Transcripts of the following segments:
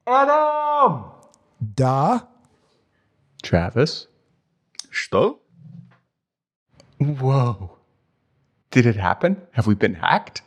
Adam! Da? Travis? Что? Whoa. Did it happen? Have we been hacked?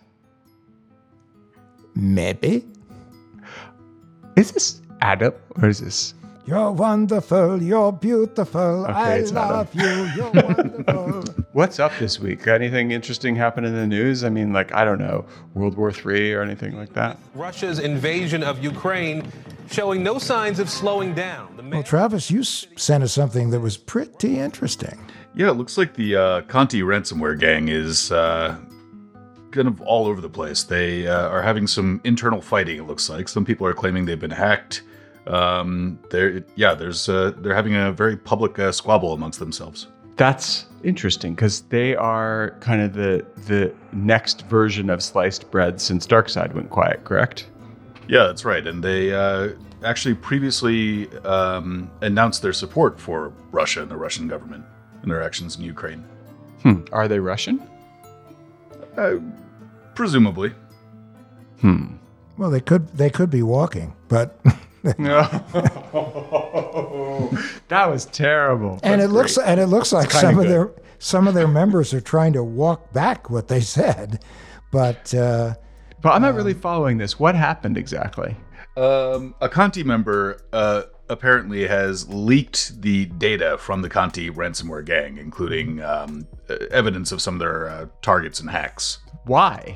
Maybe. Is this Adam or is this... You're wonderful, you're beautiful, Okay, I it's Adam. love you, you're wonderful. What's up this week? Anything interesting happen in the news? I mean, like, I don't know, World War III or anything like that? Russia's invasion of Ukraine showing no signs of slowing down. Well, Travis, you sent us something that was pretty interesting. Yeah, it looks like the Conti ransomware gang is kind of all over the place. They are having some internal fighting, it looks like. Some people are claiming they've been hacked. They're having a very public squabble amongst themselves. That's interesting because they are kind of the next version of sliced bread since Darkseid went quiet, correct? Yeah, that's right. And they actually previously announced their support for Russia and the Russian government and their actions in Ukraine. Are they Russian? Presumably. Well, they could be walking, but No. That was terrible. and That's it looks like kinda some of their members are trying to walk back what they said, but But I'm not really following this. What happened exactly? A Conti member apparently has leaked the data from the Conti ransomware gang, including evidence of some of their targets and hacks. Why?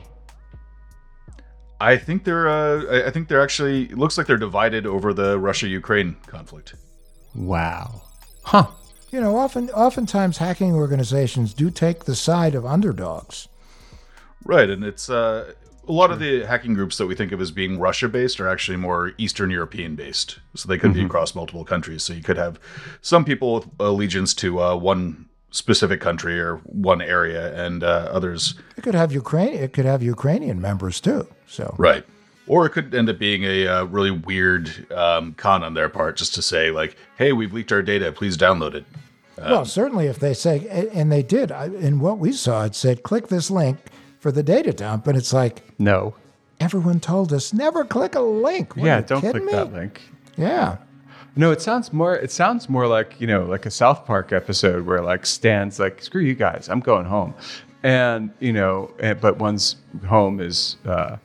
I think they're actually. It looks like they're divided over the Russia-Ukraine conflict. Wow. Huh. you know, oftentimes hacking organizations do take the side of underdogs. Right, and it's a lot of the hacking groups that we think of as being Russia-based are actually more Eastern European-based. So they could be across multiple countries. So you could have some people with allegiance to one specific country or one area, and others. It could have Ukrainian members too. So Right. Or it could end up being a really weird con on their part, just to say like, "Hey, we've leaked our data. Please download it." well, certainly if they say, and they did, in what we saw, it said, click this link for the data dump. And it's like, No. everyone told us, never click a link. What, are Yeah, you don't kidding click me? that link. Yeah. No, it sounds more like, you know, like a South Park episode where like Stan's like, screw you guys, I'm going home. And, you know, but one's home is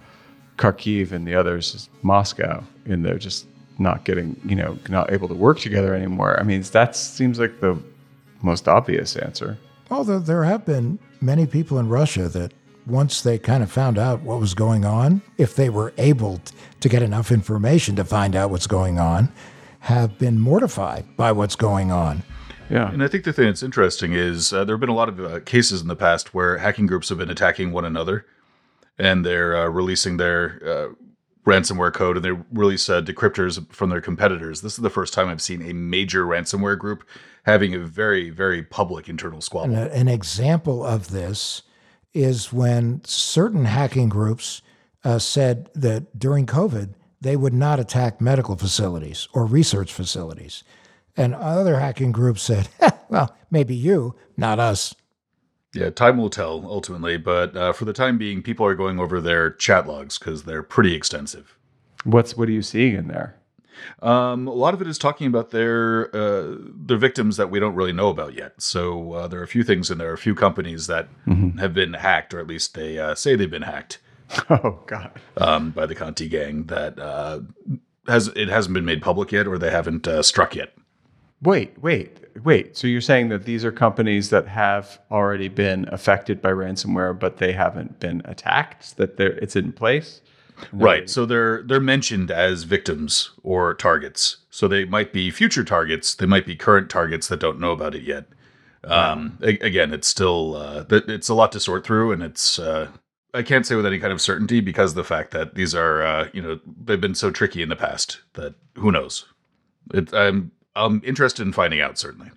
Kharkiv and the other's is Moscow, and they're just not getting, you know, not able to work together anymore. I mean, that seems like the most obvious answer. Although there have been many people in Russia that once they kind of found out what was going on, if they were able to get enough information to find out what's going on, have been mortified by what's going on. Yeah. And I think the thing that's interesting is there have been a lot of cases in the past where hacking groups have been attacking one another, and they're releasing their ransomware code, and they release decryptors from their competitors. This is the first time I've seen a major ransomware group having a very, very public internal squabble. And an example of this is when certain hacking groups said that during COVID, they would not attack medical facilities or research facilities. And other hacking groups said, well, maybe you, not us. Yeah, time will tell ultimately, but for the time being, people are going over their chat logs because they're pretty extensive. What are you seeing in there? A lot of it is talking about their victims that we don't really know about yet. So there are a few things in there, a few companies that have been hacked, or at least they say they've been hacked Oh, God. by the Conti gang. That hasn't been made public yet, or they haven't struck yet. Wait. So you're saying that these are companies that have already been affected by ransomware, but they haven't been attacked? That it's in place? Right. So they're mentioned as victims or targets. So they might be future targets. They might be current targets that don't know about it yet. Again, it's still it's a lot to sort through, and it's I can't say with any kind of certainty because of the fact that these are they've been so tricky in the past that who knows. I'm interested in finding out, certainly.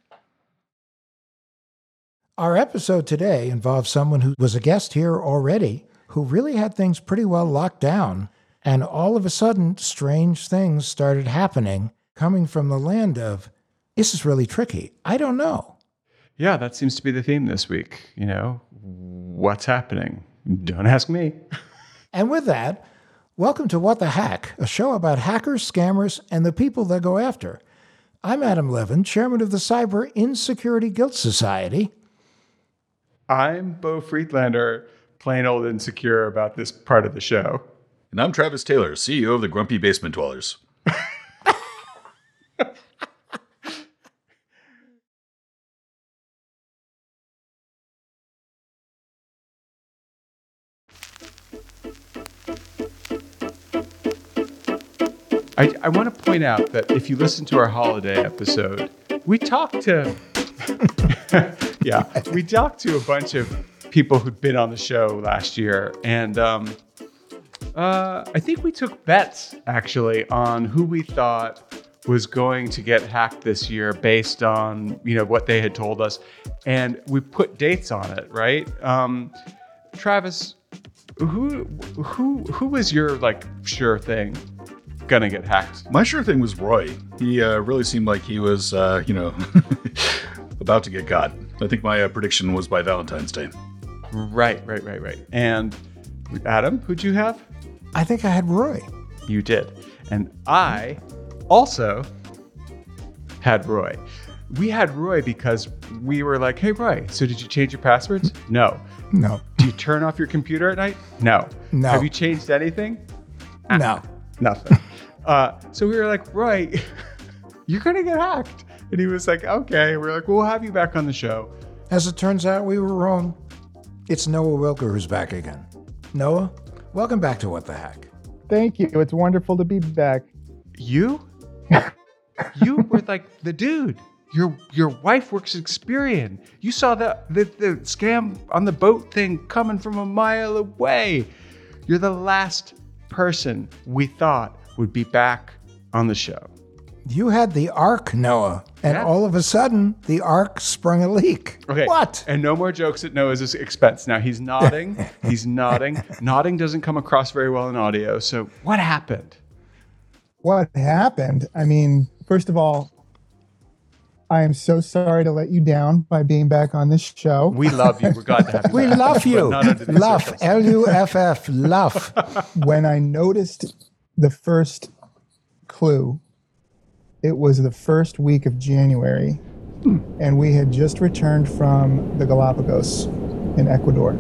Our episode today involves someone who was a guest here already, who really had things pretty well locked down. And all of a sudden, strange things started happening coming from the land of, this is really tricky. I don't know. Yeah, that seems to be the theme this week. You know, what's happening? Don't ask me. And with that, Welcome to What the Hack, a show about hackers, scammers, and the people they go after. I'm Adam Levin, chairman of the Cyber Insecurity Guilt Society. I'm Bo Friedlander, plain old insecure about this part of the show. And I'm Travis Taylor, CEO of the Grumpy Basement Dwellers. I want to point out that if you listen to our holiday episode, we talked to we talked to a bunch of people who'd been on the show last year, and I think we took bets actually on who we thought was going to get hacked this year based on what they had told us, and we put dates on it, right? Travis, who was your sure thing gonna get hacked? My sure thing was Roy. He really seemed like he was about to get caught. I think my prediction was by Valentine's Day. Right. And Adam, who'd you have? I think I had Roy. You did. And I also had Roy. We had Roy because we were like, hey, Roy, so did you change your passwords? No. No. Do you turn off your computer at night? No. No. Have you changed anything? No. Nothing. So we were like, Roy, you're going to get hacked. And he was like, okay. We're like, we'll have you back on the show. As it turns out, we were wrong. It's Noah Wilker who's back again. Noah, welcome back to What the Hack. Thank you. It's wonderful to be back. You were like the dude. Your wife works at Experian. You saw the scam on the boat thing coming from a mile away. You're the last person we thought would be back on the show. You had the Ark, Noah, and all of a sudden, the Ark sprung a leak. Okay. What? And no more jokes at Noah's expense. Now he's nodding. He's nodding. Nodding doesn't come across very well in audio. So what happened? What happened? I mean, first of all, I am so sorry to let you down by being back on this show. We love you. We're glad to have you. We back, love you. but not under these Luff. circumstances. Luff. Luff. When I noticed the first clue, it was the first week of January, and we had just returned from the Galapagos in Ecuador.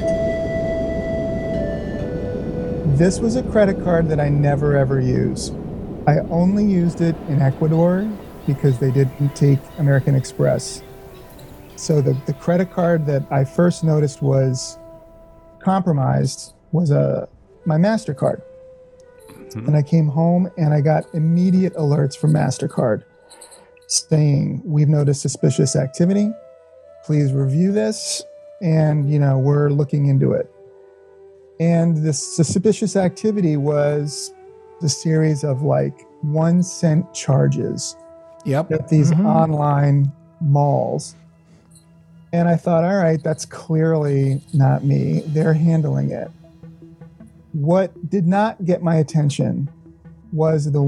This was a credit card that I never ever use. I only used it in Ecuador because they didn't take American Express. So the credit card that I first noticed was compromised was my MasterCard. And I came home and I got immediate alerts from MasterCard saying, we've noticed suspicious activity. Please review this. And, we're looking into it. And this suspicious activity was the series of 1 cent charges at these online malls. And I thought, all right, that's clearly not me. They're handling it. What did not get my attention was the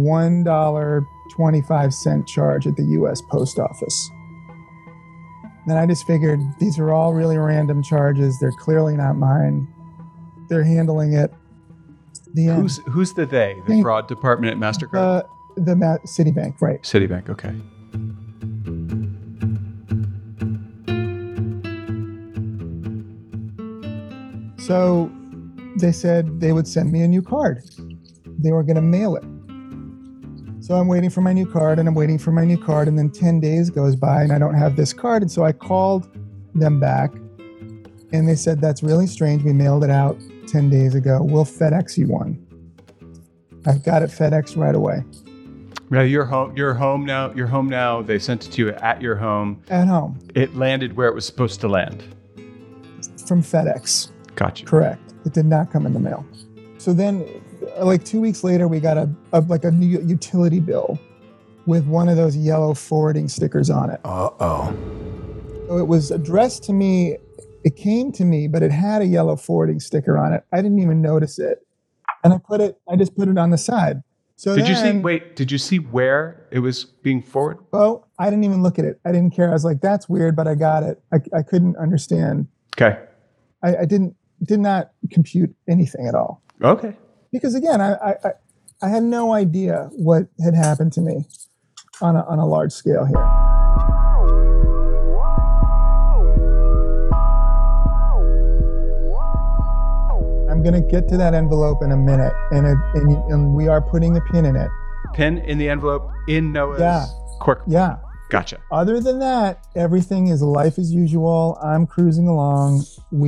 $1.25 charge at the U.S. Post Office. Then I just figured these are all really random charges. They're clearly not mine. They're handling it. Who's the they? The fraud department at MasterCard? Citibank, right. Citibank, okay. So they said they would send me a new card. They were going to mail it. So I'm waiting for my new card and I'm waiting for my new card. And then 10 days goes by and I don't have this card. And so I called them back and they said, that's really strange. We mailed it out 10 days ago. We'll FedEx you one. I've got it FedEx right away. Yeah, you're home now. You're home now. They sent it to you at your home. At home. It landed where it was supposed to land. From FedEx. Gotcha. Correct. It did not come in the mail. So then, 2 weeks later, we got a new utility bill with one of those yellow forwarding stickers on it. Uh-oh. So it was addressed to me. It came to me, but it had a yellow forwarding sticker on it. I didn't even notice it, and I just put it on the side. So did you see where it was being forwarded? Oh, I didn't even look at it. I didn't care. I was like, that's weird, but I got it. I couldn't understand. Okay. I did not compute anything at all. Okay. because again, I had no idea what had happened to me on a large scale here. I'm going to get to that envelope in a minute, and we are putting a pin in it. Pin in the envelope in Noah's cork. Yeah. Gotcha. Other than that, everything is life as usual. I'm cruising along.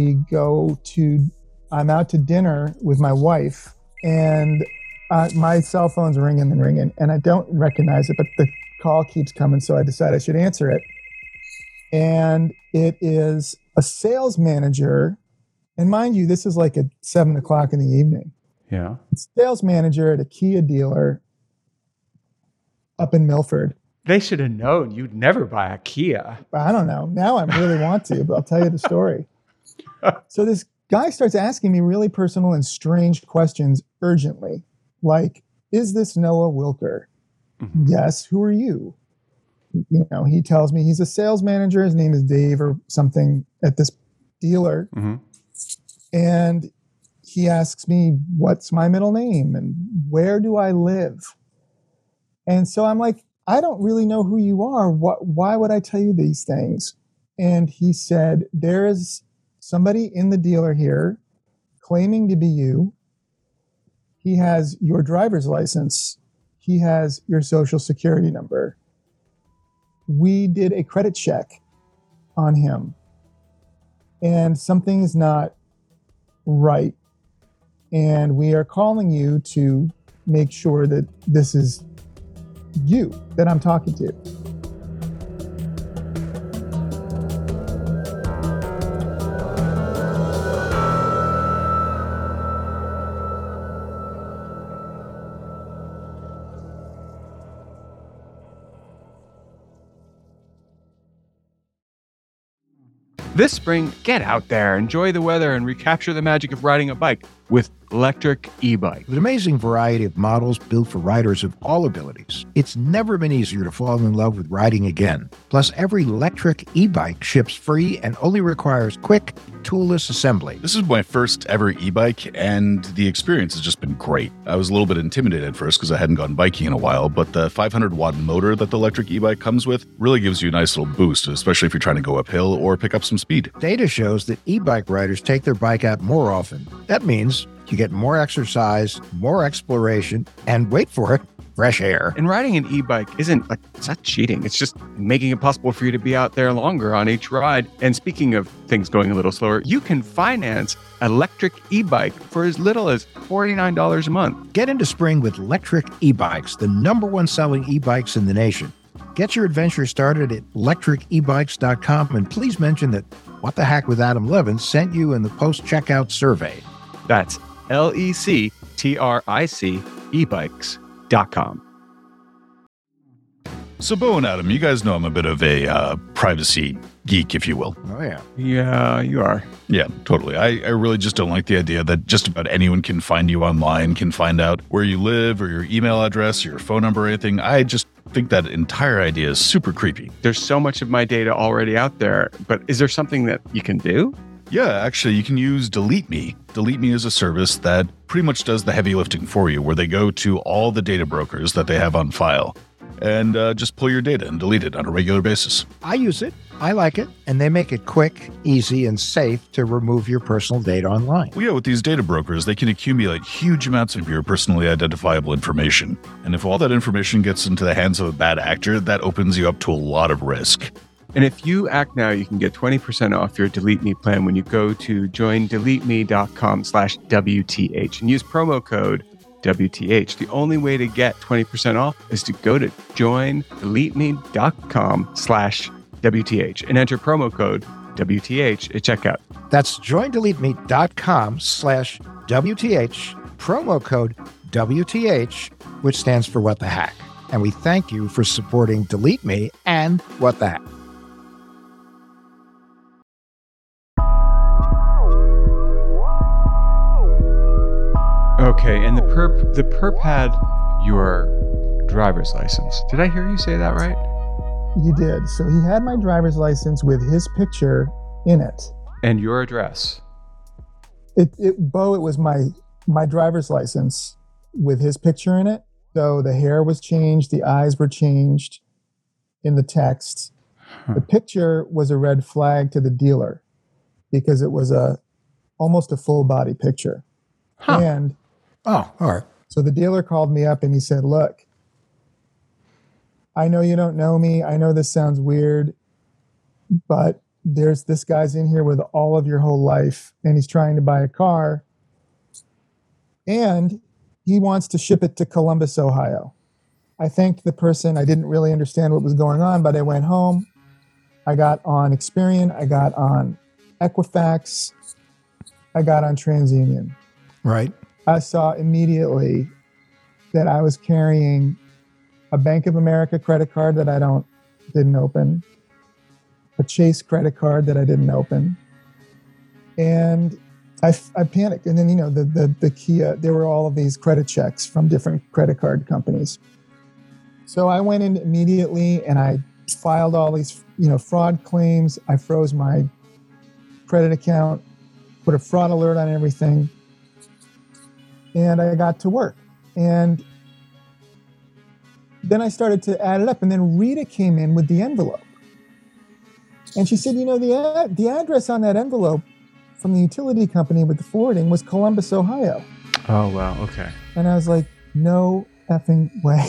I'm out to dinner with my wife, and my cell phone's ringing and ringing, and I don't recognize it, but the call keeps coming, so I decide I should answer it. And it is a sales manager. And mind you, this is like at 7:00 in the evening. Yeah. Sales manager at a Kia dealer up in Milford. They should have known you'd never buy a Kia. I don't know. Now I really want to, but I'll tell you the story. So this guy starts asking me really personal and strange questions urgently. Like, is this Noah Wilker? Mm-hmm. Yes. Who are you? He tells me he's a sales manager. His name is Dave or something at this dealer. Mm-hmm. And he asks me, what's my middle name and where do I live? And so I'm like, I don't really know who you are. Why would I tell you these things? And he said, there is somebody in the dealer here claiming to be you. He has your driver's license. He has your social security number. We did a credit check on him, and something is not right. And we are calling you to make sure that this is you that I'm talking to. This spring, get out there, enjoy the weather, and recapture the magic of riding a bike with electric e-bike. With an amazing variety of models built for riders of all abilities, it's never been easier to fall in love with riding again. Plus, every electric e-bike ships free and only requires quick, toolless assembly. This is my first ever e-bike, and the experience has just been great. I was a little bit intimidated at first because I hadn't gone biking in a while, but the 500-watt motor that the electric e-bike comes with really gives you a nice little boost, especially if you're trying to go uphill or pick up some speed. Data shows that e-bike riders take their bike out more often. That means you get more exercise, more exploration, and wait for it, fresh air. And riding an e-bike it's not cheating. It's just making it possible for you to be out there longer on each ride. And speaking of things going a little slower, you can finance electric e-bike for as little as $49 a month. Get into spring with electric e-bikes, the #1 selling e-bikes in the nation. Get your adventure started at electricebikes.com, and please mention that What the Hack with Adam Levin sent you in the post-checkout survey. That's LECTRIC ebikes.com. So, Bo and Adam, you guys know I'm a bit of a privacy geek, if you will. Oh, yeah. Yeah, you are. Yeah, totally. I really just don't like the idea that just about anyone can find you online, can find out where you live or your email address or your phone number or anything. I just think that entire idea is super creepy. There's so much of my data already out there, but is there something that you can do? Yeah, actually, you can use Delete Me. Delete Me is a service that pretty much does the heavy lifting for you, where they go to all the data brokers that they have on file and just pull your data and delete it on a regular basis. I use it. I like it. And they make it quick, easy, and safe to remove your personal data online. Well, yeah, with these data brokers, they can accumulate huge amounts of your personally identifiable information. And if all that information gets into the hands of a bad actor, that opens you up to a lot of risk. And if you act now, you can get 20% off your Delete Me plan when you go to joindeleteme.com/WTH and use promo code WTH. The only way to get 20% off is to go to joindeleteme.com/WTH and enter promo code WTH at checkout. That's joindeleteme.com/WTH, promo code WTH, which stands for What the Hack. And we thank you for supporting Delete Me and What the Hack. Okay, and the perp had your driver's license. Did I hear you say that right? You did. So he had my driver's license with his picture in it. And your address. It was my my driver's license with his picture in it. So the hair was changed, the eyes were changed in the text. The picture was a red flag to the dealer because it was almost a full body picture. And Oh, all right. so the dealer called me up and he said, look, I know you don't know me. I know this sounds weird, but this guy's in here with all of your whole life and he's trying to buy a car and he wants to ship it to Columbus, Ohio. I thanked the person. I didn't really understand what was going on, but I went home. I got on Experian. I got on Equifax. I got on TransUnion. Right. I saw immediately that I was carrying a Bank of America credit card that I didn't open, a Chase credit card that I didn't open, and I panicked. And then the Kia, there were all of these credit checks from different credit card companies. So I went in immediately and I filed all these fraud claims. I froze my credit account, put a fraud alert on everything. And I got to work. And then I started to add it up. And then Rita came in with the envelope. And she said, the address on that envelope from the utility company with the forwarding was Columbus, Ohio. Oh, wow. Okay. And I was like, no effing way.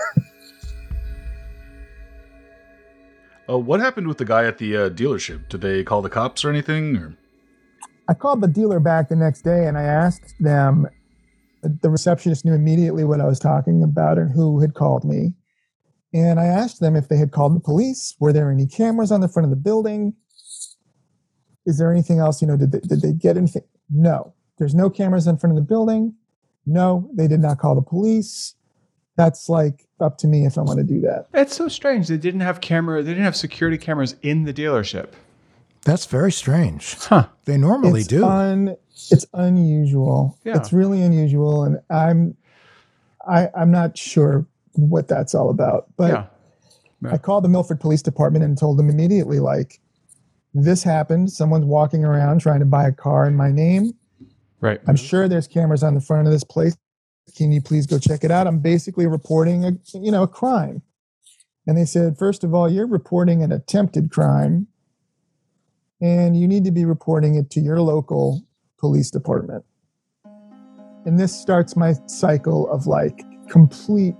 What happened with the guy at the dealership? Did they call the cops or anything? Or? I called the dealer back the next day and I asked them, the receptionist knew immediately what I was talking about and who had called me. And I asked them if they had called the police. Were there any cameras on the front of the building? Is there anything else? Did they get anything? No, there's no cameras in front of the building. No, they did not call the police. That's like up to me if I want to do that. That's so strange. They didn't have security cameras in the dealership. That's very strange. Huh. They normally do. It's unusual. Yeah. It's really unusual. And I'm not sure what that's all about. But Yeah. I called the Milford Police Department and told them immediately, like, this happened. Someone's walking around trying to buy a car in my name. Right. I'm sure there's cameras on the front of this place. Can you please go check it out? I'm basically reporting a crime. And they said, first of all, you're reporting an attempted crime and you need to be reporting it to your local police department. And this starts my cycle of like complete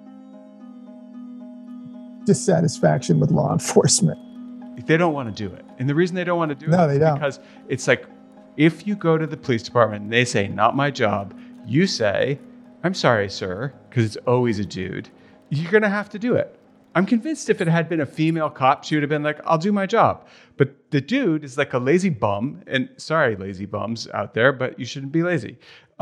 dissatisfaction with law enforcement. They don't want to do it. And the reason they don't want to do No, it they is don't. because it's like, if you go to the police department and they say, not my job, you say, I'm sorry, sir, because it's always a dude, you're going to have to do it. I'm convinced if it had been a female cop, she would have been like, I'll do my job. But the dude is like a lazy bum. And sorry, lazy bums out there, but you shouldn't be lazy.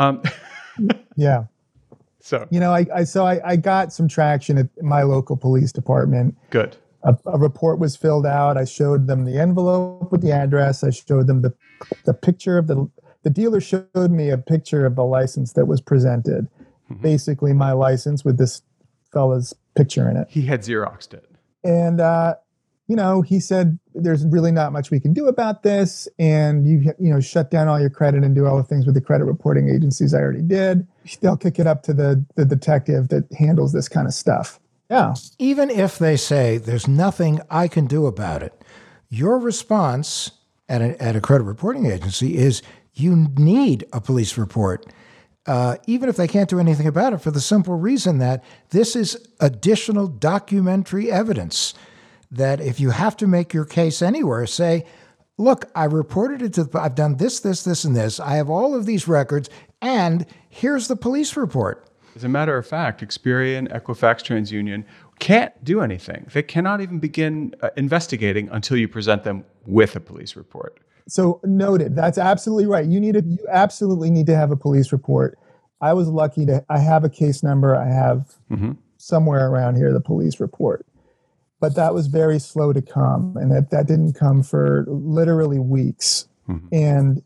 Yeah. So I got some traction at my local police department. good. A report was filled out. I showed them the envelope with the address. I showed them the picture of the dealer showed me a picture of the license that was presented. Mm-hmm. Basically my license with this fella's picture in it. He had Xeroxed it. And, he said, there's really not much we can do about this. And you shut down all your credit and do all the things with the credit reporting agencies I already did. They'll kick it up to the detective that handles this kind of stuff. Yeah. Even if they say there's nothing I can do about it, your response at a credit reporting agency is you need a police report, even if they can't do anything about it, for the simple reason that this is additional documentary evidence that if you have to make your case anywhere, say, look, I reported it I've done this, and this. I have all of these records, and here's the police report. As a matter of fact, Experian, Equifax, TransUnion can't do anything. They cannot even begin investigating until you present them with a police report. So noted. That's absolutely right. You absolutely need to have a police report. I was lucky I have a case number. I have somewhere around here the police report. But that was very slow to come. And that didn't come for literally weeks. Mm-hmm. And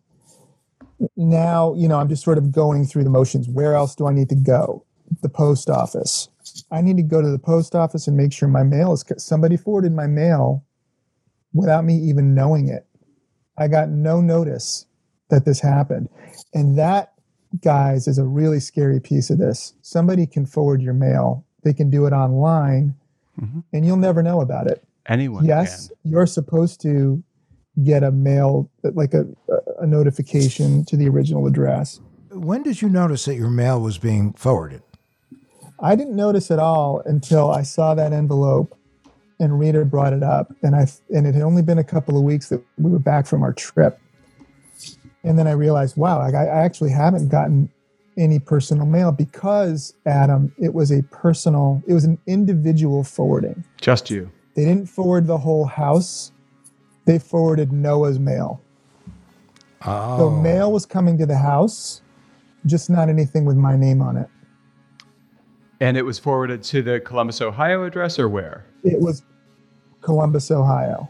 now, I'm just sort of going through the motions. Where else do I need to go? The post office. I need to go to the post office and make sure my mail somebody forwarded my mail without me even knowing it. I got no notice that this happened. And that guys, is a really scary piece of this. Somebody can forward your mail. They can do it online, and you'll never know about it. Anyone Yes, can. you're supposed to get a mail, like a notification to the original address. When did you notice that your mail was being forwarded? I didn't notice at all until I saw that envelope and Rita brought it up. And it had only been a couple of weeks that we were back from our trip. And then I realized, wow, I actually haven't gotten any personal mail because, Adam, it was an individual forwarding. Just you. They didn't forward the whole house. They forwarded Noah's mail. Oh. So mail was coming to the house, just not anything with my name on it. And it was forwarded to the Columbus, Ohio address, or where? It was Columbus, Ohio.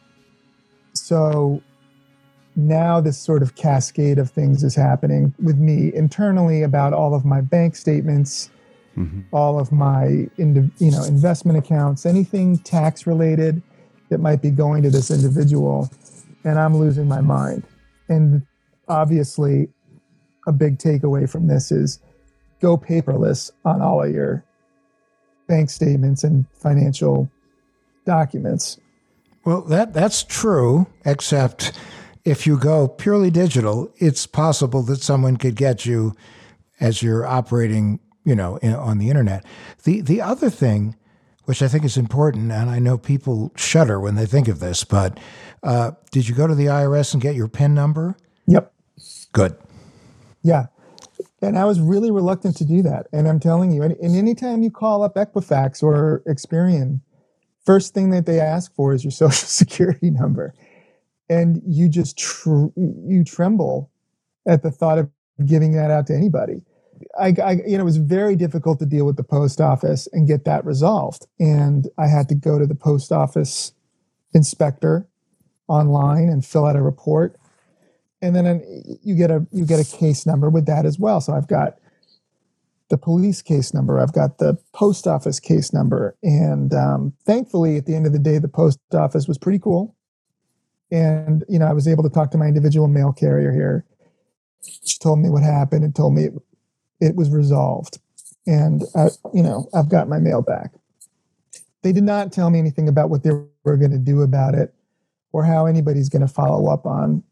So now this sort of cascade of things is happening with me internally about all of my bank statements, all of my investment accounts, anything tax related that might be going to this individual, and I'm losing my mind. And obviously, a big takeaway from this is go paperless on all of your bank statements and financial documents. Well, that's true, except if you go purely digital, it's possible that someone could get you as you're operating, on the internet. The other thing, which I think is important, and I know people shudder when they think of this, but did you go to the IRS and get your PIN number? Yep. Good. Yeah. And I was really reluctant to do that. And I'm telling you, and anytime you call up Equifax or Experian, first thing that they ask for is your social security number. And you just you tremble at the thought of giving that out to anybody. It was very difficult to deal with the post office and get that resolved. And I had to go to the post office inspector online and fill out a report. And then you get a case number with that as well. So I've got the police case number. I've got the post office case number. And thankfully, at the end of the day, the post office was pretty cool. And, I was able to talk to my individual mail carrier here. She told me what happened and told me it was resolved. And, I've got my mail back. They did not tell me anything about what they were going to do about it or how anybody's going to follow up on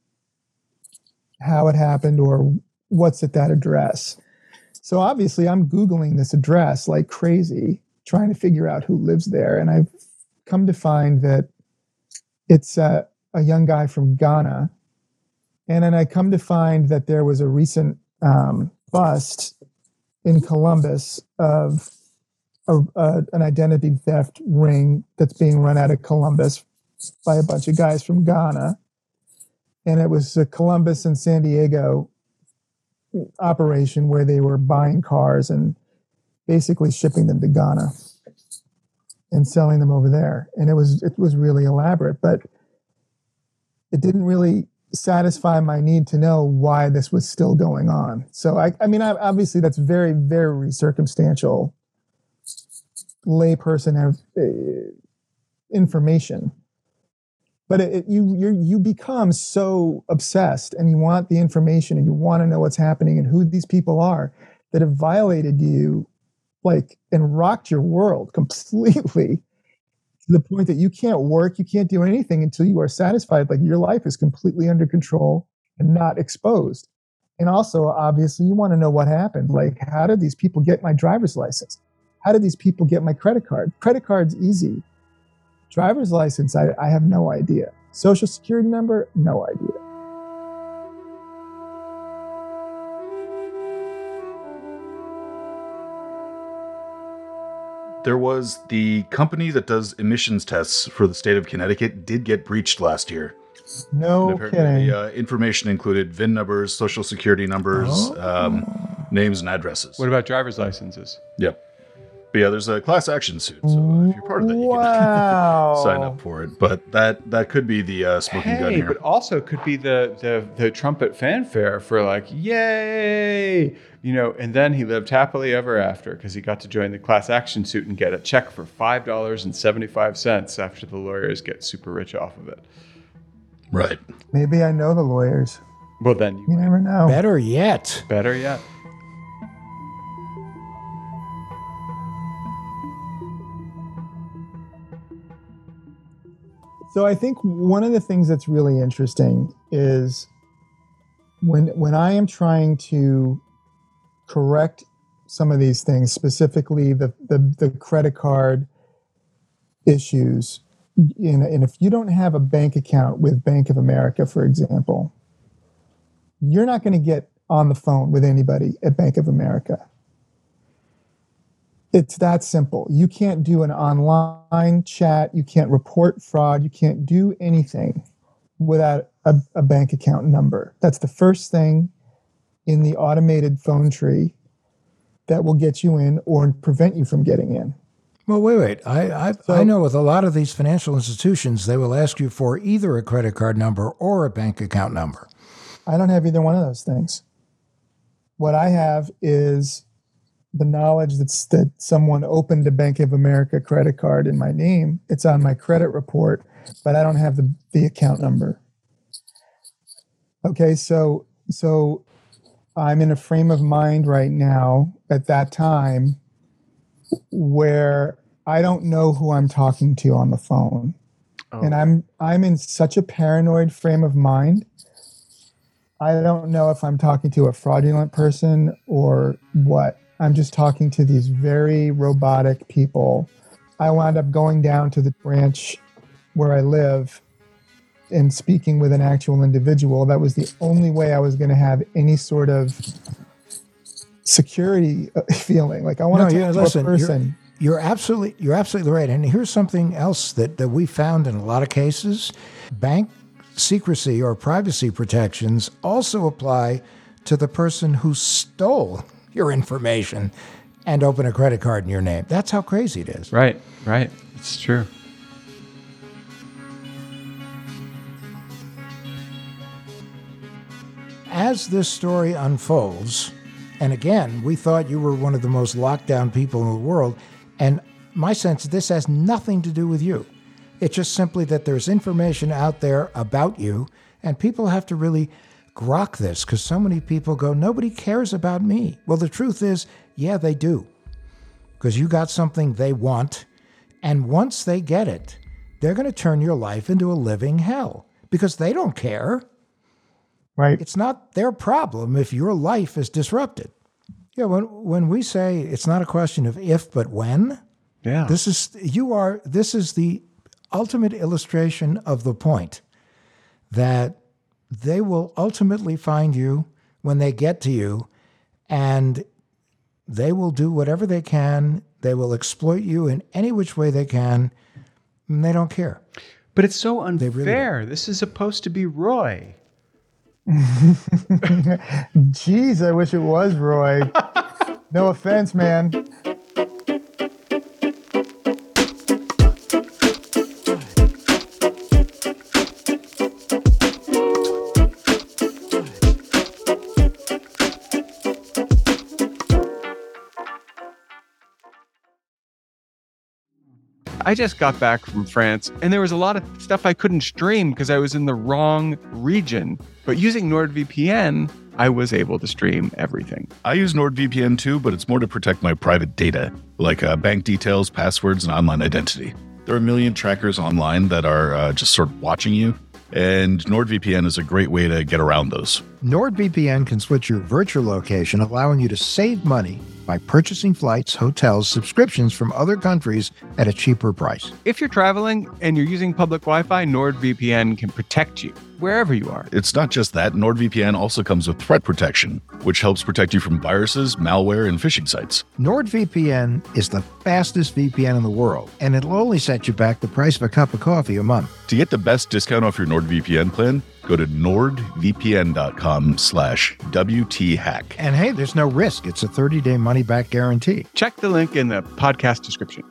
how it happened or what's at that address. So obviously I'm Googling this address like crazy, trying to figure out who lives there. And I've come to find that it's a young guy from Ghana. And then I come to find that there was a recent bust in Columbus of an identity theft ring that's being run out of Columbus by a bunch of guys from Ghana. And it was a Columbus and San Diego operation where they were buying cars and basically shipping them to Ghana and selling them over there. And it was really elaborate, but it didn't really satisfy my need to know why this was still going on. So I mean, obviously that's very, very circumstantial layperson have information. But you become so obsessed and you want the information and you want to know what's happening and who these people are that have violated you, and rocked your world completely to the point that you can't work, you can't do anything until you are satisfied your life is completely under control and not exposed. And also, obviously, you want to know what happened. How did these people get my driver's license? How did these people get my credit card? Credit card's easy. Driver's license, I have no idea. Social security number, no idea. There was the company that does emissions tests for the state of Connecticut did get breached last year. No kidding. The information included VIN numbers, social security numbers, names, and addresses. What about driver's licenses? Yep. But yeah, there's a class action suit, so if you're part of that, you can sign up for it. But that could be the smoking gun here. But also could be the trumpet fanfare for yay, and then he lived happily ever after because he got to join the class action suit and get a check for $5.75 after the lawyers get super rich off of it. Right. Maybe I know the lawyers. Well, then You never know. Better yet. better yet. So I think one of the things that's really interesting is when I am trying to correct some of these things, specifically the credit card issues, and if you don't have a bank account with Bank of America, for example, you're not going to get on the phone with anybody at Bank of America. It's that simple. You can't do an online chat. You can't report fraud. You can't do anything without a bank account number. That's the first thing in the automated phone tree that will get you in or prevent you from getting in. Well, wait. I know with a lot of these financial institutions, they will ask you for either a credit card number or a bank account number. I don't have either one of those things. What I have is the knowledge that someone opened a Bank of America credit card in my name. It's on my credit report, but I don't have the account number. Okay, so I'm in a frame of mind right now at that time where I don't know who I'm talking to on the phone. Oh. And I'm in such a paranoid frame of mind. I don't know if I'm talking to a fraudulent person or what. I'm just talking to these very robotic people. I wound up going down to the branch where I live and speaking with an actual individual. That was the only way I was going to have any sort of security feeling. Like I want to talk to a person. You're absolutely right. And here's something else that we found in a lot of cases. Bank secrecy or privacy protections also apply to the person who stole your information and opened a credit card in your name. That's how crazy it is. Right. It's true. As this story unfolds, and again, we thought you were one of the most locked down people in the world, and my sense is this has nothing to do with you. It's just simply that there's information out there about you, and people have to really grok this because so many people go, nobody cares about me. Well, the truth is, yeah, they do, because you got something they want, and once they get it, they're going to turn your life into a living hell because they don't care. Right. It's not their problem if your life is disrupted. Yeah, when we say it's not a question of if but when, yeah, this is the ultimate illustration of the point that they will ultimately find you when they get to you, and they will do whatever they can. They will exploit you in any which way they can, and they don't care. But it's so unfair. Really this is supposed to be Roy. Jeez, I wish it was Roy. No offense, man. I just got back from France, and there was a lot of stuff I couldn't stream because I was in the wrong region. But using NordVPN, I was able to stream everything. I use NordVPN too, but it's more to protect my private data, like bank details, passwords, and online identity. There are a million trackers online that are just sort of watching you, and NordVPN is a great way to get around those. NordVPN can switch your virtual location, allowing you to save money by purchasing flights, hotels, subscriptions from other countries at a cheaper price. If you're traveling and you're using public Wi-Fi, NordVPN can protect you wherever you are. It's not just that. NordVPN also comes with threat protection, which helps protect you from viruses, malware, and phishing sites. NordVPN is the fastest VPN in the world, and it'll only set you back the price of a cup of coffee a month. To get the best discount off your NordVPN plan, go to nordvpn.com/WTHack. And hey, there's no risk. It's a 30-day money-back guarantee. Check the link in the podcast description.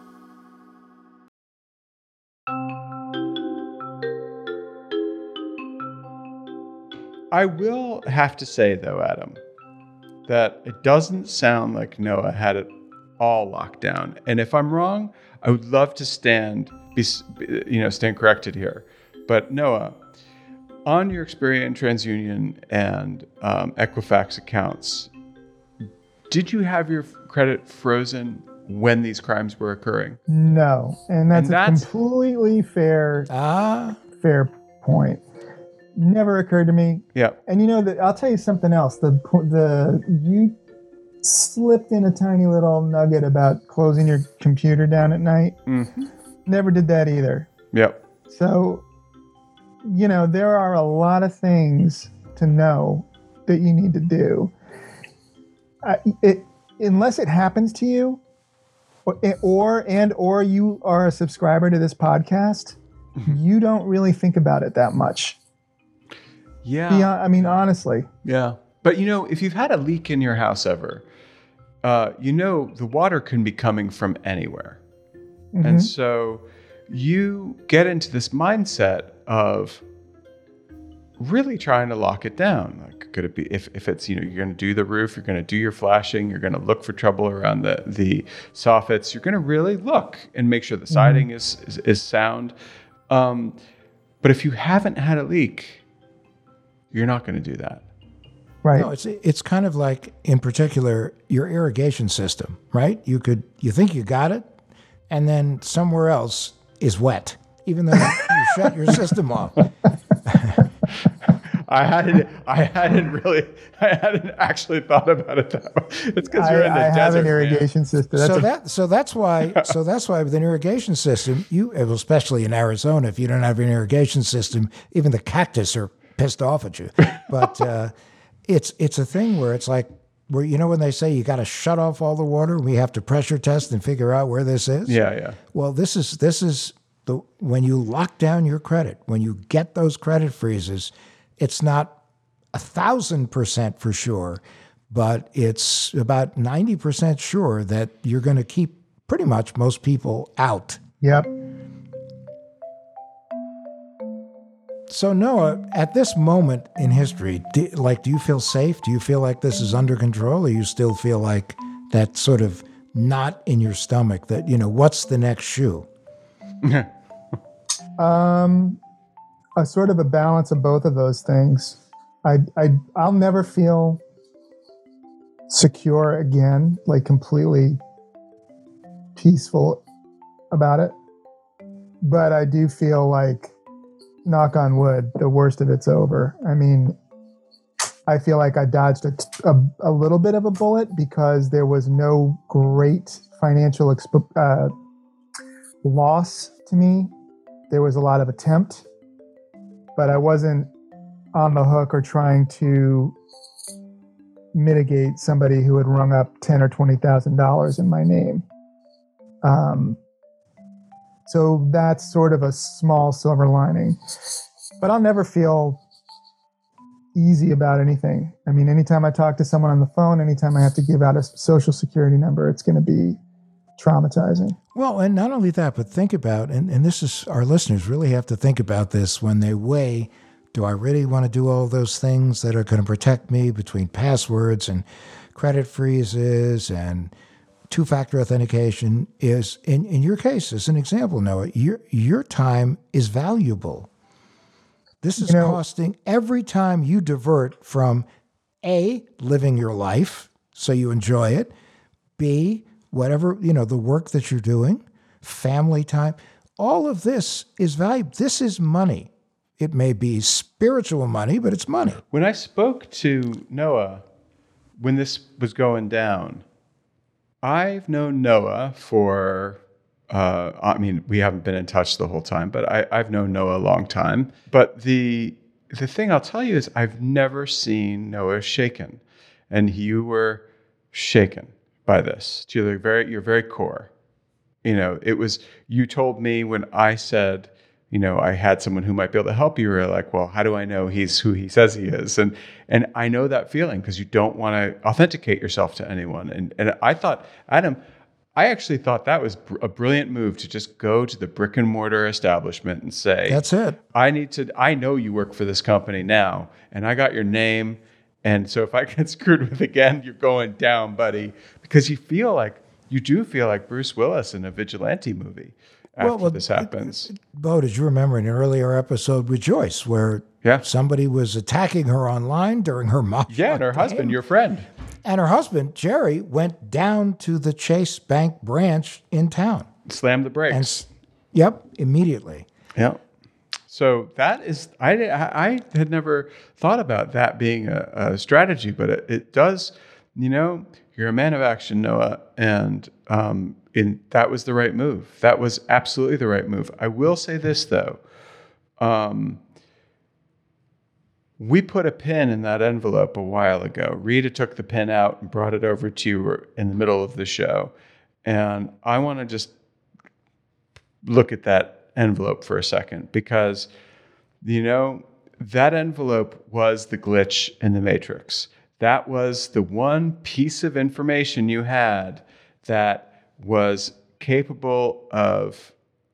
I will have to say, though, Adam, that it doesn't sound like Noah had it all locked down. And if I'm wrong, I would love to stand corrected here. But Noah, On your Experian, TransUnion, and Equifax accounts, did you have your credit frozen when these crimes were occurring? No, and that's a completely fair point. Never occurred to me. Yeah. And I'll tell you something else. You slipped in a tiny little nugget about closing your computer down at night. Mm-hmm. Never did that either. Yep. So, there are a lot of things to know that you need to do. Unless it happens to you, or you are a subscriber to this podcast, you don't really think about it that much. Yeah. Honestly. Yeah. But if you've had a leak in your house ever, the water can be coming from anywhere. Mm-hmm. And so you get into this mindset of really trying to lock it down. Like, could it be if it's, you're going to do the roof, you're going to do your flashing, you're going to look for trouble around the soffits, you're going to really look and make sure the siding is sound. But if you haven't had a leak, you're not going to do that. Right. No, it's kind of like, in particular, your irrigation system, right? You think you got it, and then somewhere else is wet, even though you shut your system off. I hadn't actually thought about it that way. It's because you're in the desert. I have an irrigation system. So that's why with an irrigation system, especially in Arizona, if you don't have an irrigation system, even the cactus are pissed off at you. But it's a thing where it's like, when they say you got to shut off all the water, we have to pressure test and figure out where this is. Yeah. Well, this is when you lock down your credit, when you get those credit freezes, it's not 1,000% for sure, but it's about 90% sure that you're going to keep pretty much most people out. Yep. So Noah, at this moment in history, do you feel safe? Do you feel like this is under control, or you still feel like that sort of knot in your stomach that, what's the next shoe? A sort of a balance of both of those things. I'll never feel secure again, like completely peaceful about it. But I do feel like, knock on wood, the worst of it's over. I feel like I dodged a little bit of a bullet because there was no great financial loss to me. There was a lot of attempt, but I wasn't on the hook or trying to mitigate somebody who had rung up $10,000 or $20,000 in my name. So that's sort of a small silver lining. But I'll never feel easy about anything. Anytime I talk to someone on the phone, anytime I have to give out a social security number, it's going to be traumatizing. Well, and not only that, but think about, and this is, our listeners really have to think about this when they weigh, do I really want to do all those things that are going to protect me between passwords and credit freezes and two-factor authentication? Is in your case, as an example, Noah, your time is valuable. This is costing every time you divert from A, living your life so you enjoy it, B, whatever, the work that you're doing, family time, all of this is valuable. This is money. It may be spiritual money, but it's money. When I spoke to Noah, when this was going down, I've known Noah for, we haven't been in touch the whole time, but I've known Noah a long time. But the thing I'll tell you is I've never seen Noah shaken. And you were shaken by this to your very core. You told me when I said, I had someone who might be able to help you, were like, well, how do I know he's who he says he is? And I know that feeling because you don't want to authenticate yourself to anyone. And I thought, Adam, I actually thought that was a brilliant move to just go to the brick and mortar establishment and say, that's it. I know you work for this company now, and I got your name. And so if I get screwed with again, you're going down, buddy, because you do feel like Bruce Willis in a vigilante movie. after this happens. Bo, did you remember an earlier episode with Joyce where somebody was attacking her online during her mom? Yeah, and her husband, your friend. And her husband, Jerry, went down to the Chase Bank branch in town. Slammed the brakes. Immediately. Yeah. So that is, I had never thought about that being a strategy, but it does, you're a man of action, Noah, and that was the right move. That was absolutely the right move. I will say this, though. We put a pin in that envelope a while ago. Rita took the pin out and brought it over to you in the middle of the show. And I want to just look at that envelope for a second because, that envelope was the glitch in the Matrix. That was the one piece of information you had that was capable of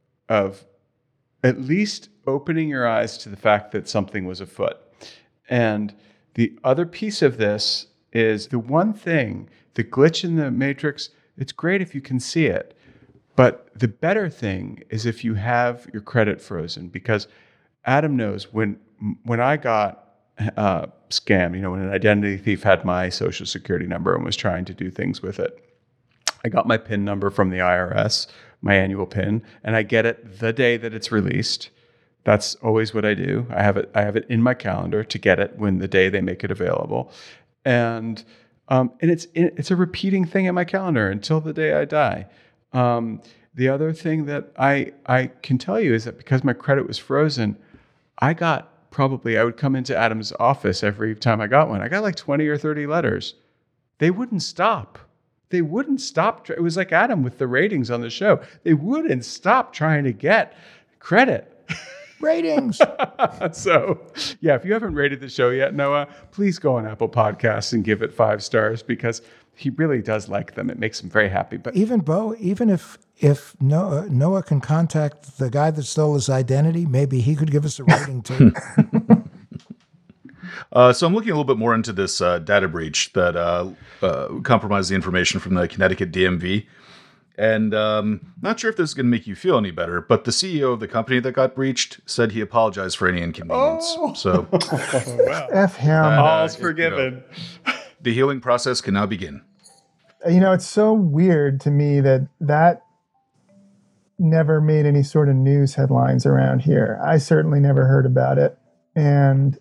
at least opening your eyes to the fact that something was afoot. And the other piece of this is the one thing, the glitch in the Matrix, it's great if you can see it. But the better thing is if you have your credit frozen, because Adam knows when I got scammed, when an identity thief had my social security number and was trying to do things with it, I got my PIN number from the IRS, my annual PIN, and I get it the day that it's released. That's always what I do. I have it in my calendar to get it when the day they make it available, and it's a repeating thing in my calendar until the day I die. The other thing that I can tell you is that because my credit was frozen, I would come into Adam's office every time I got one. I got like 20 or 30 letters. They wouldn't stop. It was like Adam with the ratings on the show. They wouldn't stop trying to get credit. Ratings. So, if you haven't rated the show yet, Noah, please go on Apple Podcasts and give it 5 stars because he really does like them. It makes him very happy. But even Bo, even if Noah can contact the guy that stole his identity, maybe he could give us a rating too. So I'm looking a little bit more into this data breach that compromised the information from the Connecticut DMV. And not sure if this is going to make you feel any better, but the CEO of the company that got breached said he apologized for any inconvenience. So wow. F him. All's forgiven. The healing process can now begin. It's so weird to me that never made any sort of news headlines around here. I certainly never heard about it. And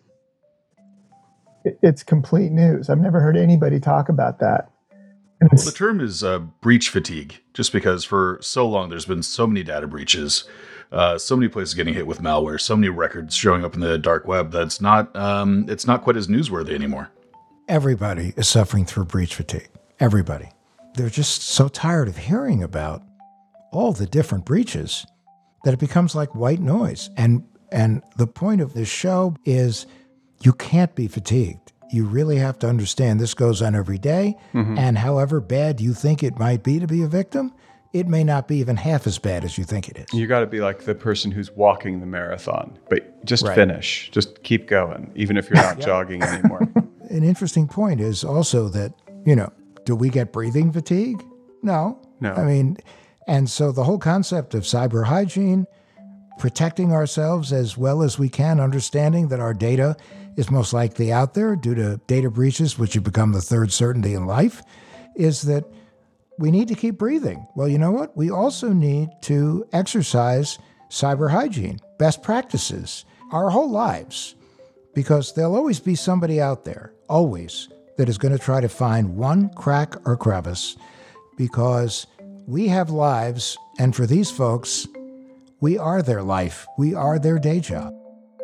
it's complete news. I've never heard anybody talk about that. Well, the term is breach fatigue, just because for so long there's been so many data breaches, so many places getting hit with malware, so many records showing up in the dark web that it's not quite as newsworthy anymore. Everybody is suffering through breach fatigue. Everybody. They're just so tired of hearing about all the different breaches that it becomes like white noise. And the point of this show is you can't be fatigued. You really have to understand this goes on every day, and however bad you think it might be to be a victim, it may not be even half as bad as you think it is. You got to be like the person who's walking the marathon, but just finish. Just keep going, even if you're not jogging anymore. An interesting point is also that, do we get breathing fatigue? No. And so the whole concept of cyber hygiene, protecting ourselves as well as we can, understanding that our data is most likely out there due to data breaches, which have become the third certainty in life, is that we need to keep breathing. Well, you know what? We also need to exercise cyber hygiene, best practices, our whole lives, because there'll always be somebody out there, always, that is going to try to find one crack or crevice, because we have lives, and for these folks, we are their life. We are their day job.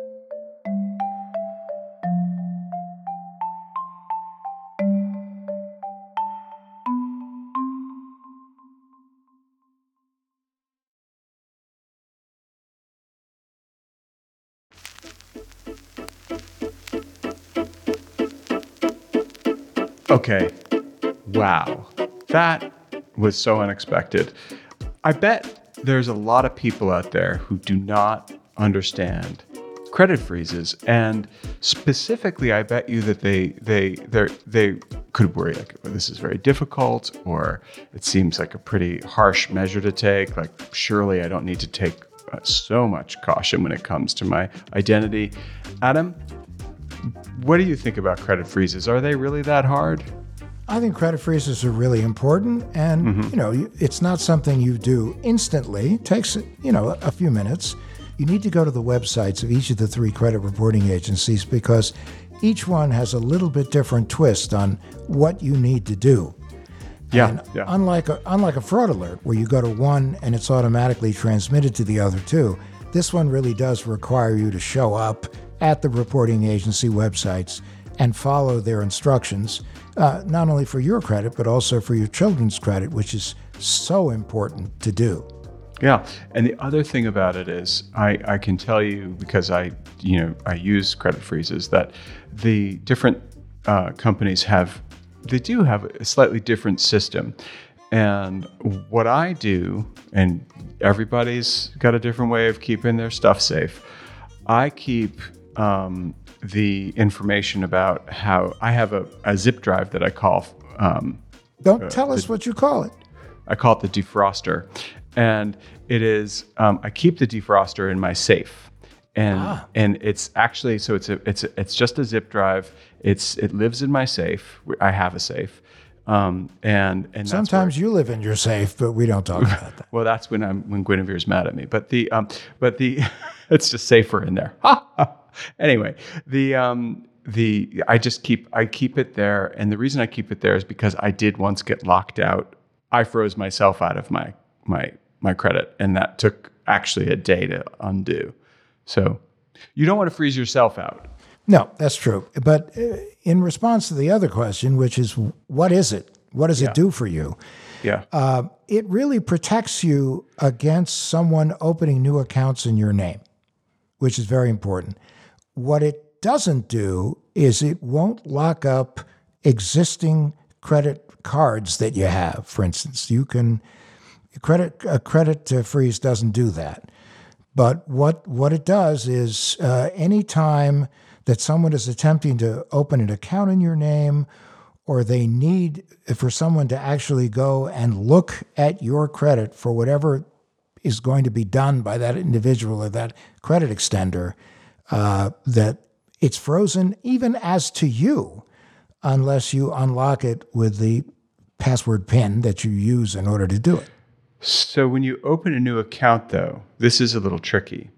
Okay. Wow. That was so unexpected. I bet there's a lot of people out there who do not understand credit freezes. And specifically, I bet you that they could worry like, well, this is very difficult, or it seems like a pretty harsh measure to take. Like, surely I don't need to take so much caution when it comes to my identity. Adam, what do you think about credit freezes? Are they really that hard? I think credit freezes are really important, and it's not something you do instantly. It takes a few minutes. You need to go to the websites of each of the 3 credit reporting agencies because each one has a little bit different twist on what you need to do. And unlike a fraud alert where you go to one and it's automatically transmitted to the other 2, this one really does require you to show up at the reporting agency websites and follow their instructions, not only for your credit, but also for your children's credit, which is so important to do. Yeah. And the other thing about it is I can tell you, because I use credit freezes, that the different companies do have a slightly different system. And what I do, and everybody's got a different way of keeping their stuff safe, I keep the information about how I have a zip drive that I call. Don't tell us what you call it. I call it the defroster, and it is. I keep the defroster in my safe, and it's actually it's just a zip drive. It lives in my safe. I have a safe, and sometimes you live in your safe, but we don't talk about that. Well, that's when Guinevere's mad at me. But the it's just safer in there. Anyway, I keep it there, and the reason I keep it there is because I did once get locked out. I froze myself out of my credit, and that took actually a day to undo. So you don't want to freeze yourself out. No, that's true. But in response to the other question, which is, what is it? What does it do for you? Yeah. It really protects you against someone opening new accounts in your name, which is very important. What it doesn't do is it won't lock up existing credit cards that you have. For instance, a credit freeze doesn't do that. But what it does is any time that someone is attempting to open an account in your name, or they need for someone to actually go and look at your credit for whatever is going to be done by that individual or that credit extender, that it's frozen even as to you, unless you unlock it with the password PIN that you use in order to do it. So when you open a new account, though, this is a little tricky.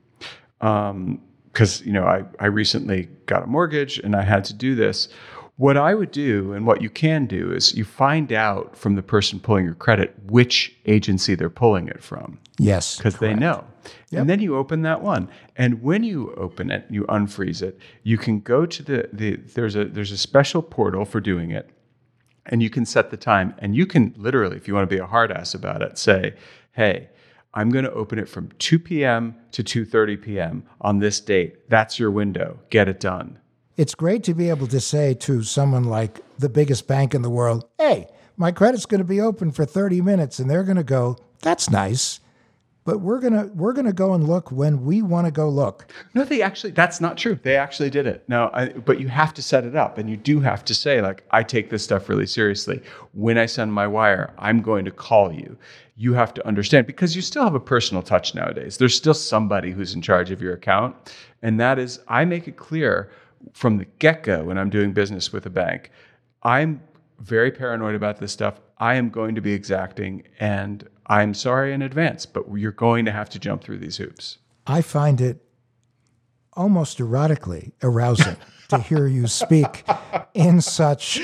Because, I recently got a mortgage and I had to do this. What I would do, and what you can do, is you find out from the person pulling your credit which agency they're pulling it from. Yes. Because they know. Yep. And then you open that one. And when you open it, you unfreeze it, you can go to there's a special portal for doing it. And you can set the time. And you can literally, if you want to be a hard ass about it, say, hey, I'm going to open it from 2 p.m. to 2:30 p.m. on this date. That's your window. Get it done. It's great to be able to say to someone like the biggest bank in the world, hey, my credit's going to be open for 30 minutes. And they're going to go, that's nice. But we're gonna go and look when we want to go look. No, that's not true. They actually did it. No, but you have to set it up, and you do have to say, like, I take this stuff really seriously. When I send my wire, I'm going to call you. You have to understand, because you still have a personal touch nowadays. There's still somebody who's in charge of your account, and that is, I make it clear from the get-go when I'm doing business with a bank, I'm very paranoid about this stuff. I am going to be exacting, and I'm sorry in advance, but you're going to have to jump through these hoops. I find it almost erotically arousing to hear you speak in such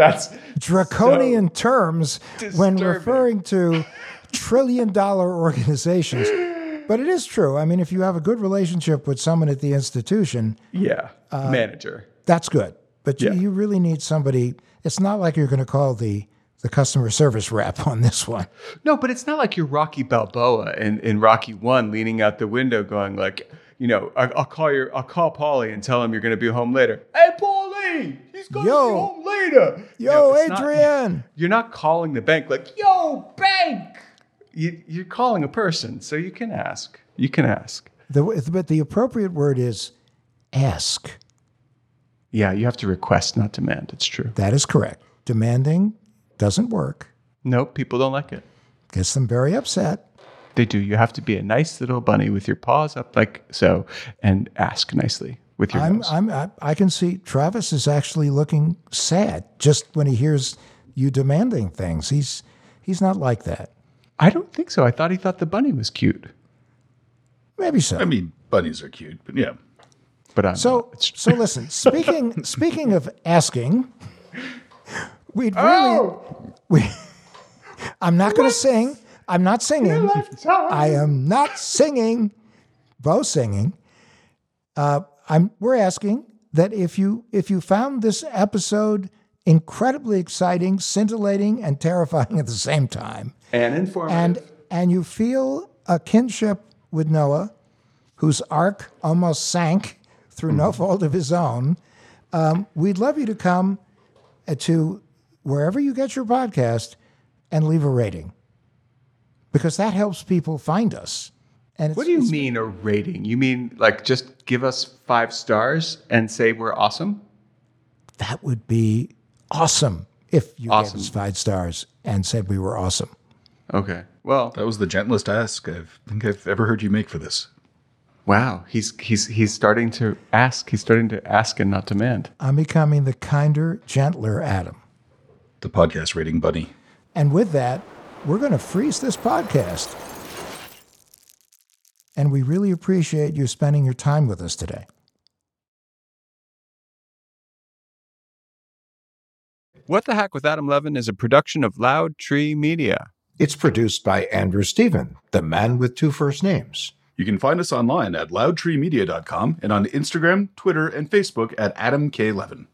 draconian terms when referring to trillion-dollar organizations. But it is true. I mean, if you have a good relationship with someone at the institution, manager, that's good. But you really need somebody. It's not like you're going to call the customer service rep on this one. No, but it's not like you're Rocky Balboa in Rocky 1 leaning out the window going like, I'll call Paulie and tell him you're going to be home later. Hey, Paulie, he's going to be home later. Yo, Adrian. You're not calling the bank like, yo, bank. You're calling a person, so you can ask. You can ask. But the appropriate word is ask. Yeah, you have to request, not demand. It's true. That is correct. demanding doesn't work. Nope, people don't like it. Gets them very upset. They do. You have to be a nice little bunny with your paws up like so and ask nicely with your nose. I can see Travis is actually looking sad just when he hears you demanding things. He's not like that. I don't think so. I thought he thought the bunny was cute. Maybe so. I mean, bunnies are cute, but yeah. But I'm So not. so listen, speaking of asking, we'd really I'm not going to sing. I'm not singing. I am not singing. Bo's singing. We're asking that if you found this episode incredibly exciting, scintillating, and terrifying at the same time, And informative. and you feel a kinship with Noah, whose ark almost sank through no fault of his own, we'd love you to come to wherever you get your podcast and leave a rating, because that helps people find us. And What do you mean a rating? You mean like just give us 5 stars and say we're awesome? That would be awesome if you gave Awesome. us 5 stars and said we were awesome. Okay. Well, That was the gentlest ask I think I've ever heard you make for this. wow. He's starting to ask. He's starting to ask and not demand. I'm becoming the kinder, gentler Adam. The podcast rating bunny. And with that, we're going to freeze this podcast. And we really appreciate you spending your time with us today. What the Heck with Adam Levin is a production of Loud Tree Media. It's produced by Andrew Stephen, the man with 2 first names. You can find us online at loudtreemedia.com and on Instagram, Twitter, and Facebook at Adam K. Levin.